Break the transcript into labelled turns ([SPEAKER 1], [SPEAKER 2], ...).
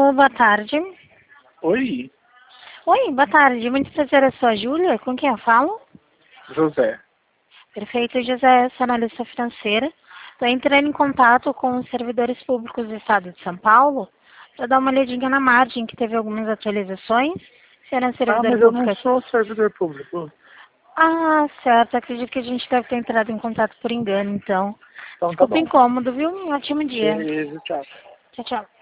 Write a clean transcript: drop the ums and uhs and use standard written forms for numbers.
[SPEAKER 1] Alô, boa tarde.
[SPEAKER 2] Oi,
[SPEAKER 1] Oi, boa tarde. Muito prazer, eu sou a Júlia. Com quem eu falo?
[SPEAKER 2] José.
[SPEAKER 1] Perfeito, José, sou analista financeira. Estou entrando em contato com os servidores públicos do Estado de São Paulo para dar uma olhadinha na margem, que teve algumas atualizações. Você era um servidor
[SPEAKER 2] Mas eu não
[SPEAKER 1] público?
[SPEAKER 2] sou servidor público.
[SPEAKER 1] Ah, certo. Acredito que a gente deve ter entrado em contato por engano, então.
[SPEAKER 2] Então tá
[SPEAKER 1] Desculpa o
[SPEAKER 2] bom.
[SPEAKER 1] incômodo, viu? Um ótimo dia.
[SPEAKER 2] Beleza, tchau.
[SPEAKER 1] Tchau, tchau.